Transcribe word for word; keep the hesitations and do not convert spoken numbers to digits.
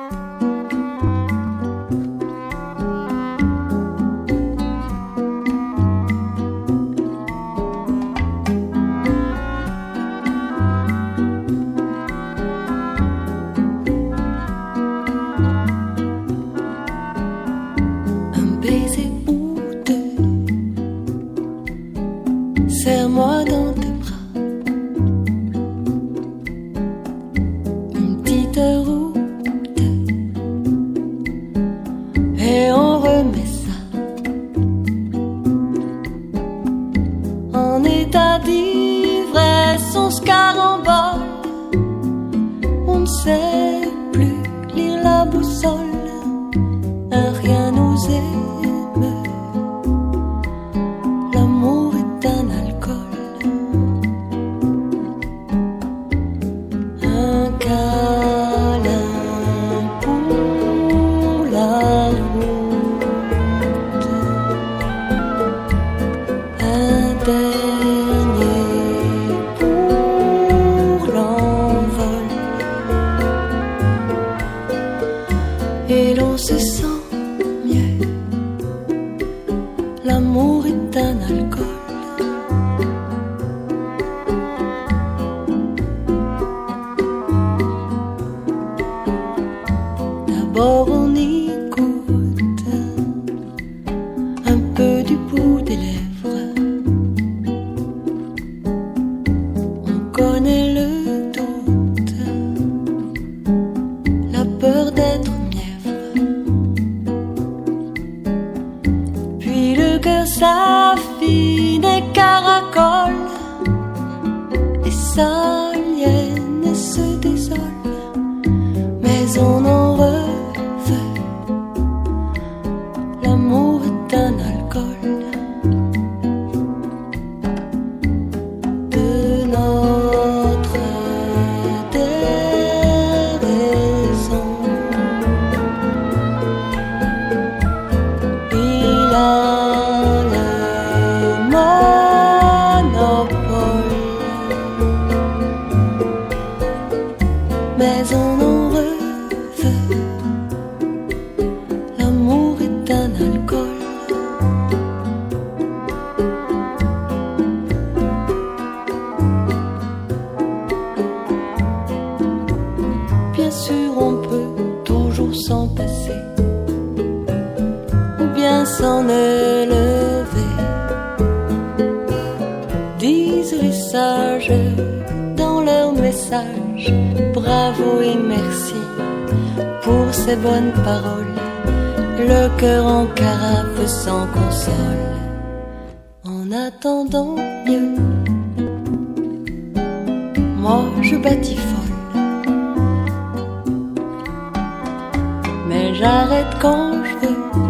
Serre-moi dans tes bras. Une petite route et on remet ça en état d'ivresse. On se carambole, on ne sait plus lire la boussole. Un rien nous émeut. L'amour est un alcool, un câlin pour la route, un dernier pour l'envol, et l'on se sent mieux. L'amour est un alcool. D'abord on écoute un peu du bout des lèvres. On connaît le doute, la peur d'être mièvre. Puis le cœur s'affine et caracole, et s'aliène et se désole. Mais on en revient. L'amour est un alcool de notre déraison. Il a le monopole, mais on en revient. L'amour est un alcool. Bien sûr on peut toujours s'en passer, ou bien s'en élever, disent les sages dans leur message. Bravo et merci pour ces bonnes paroles. Le cœur en carafe s'en console. En attendant mieux, moi je batifole, mais j'arrête quand je veux.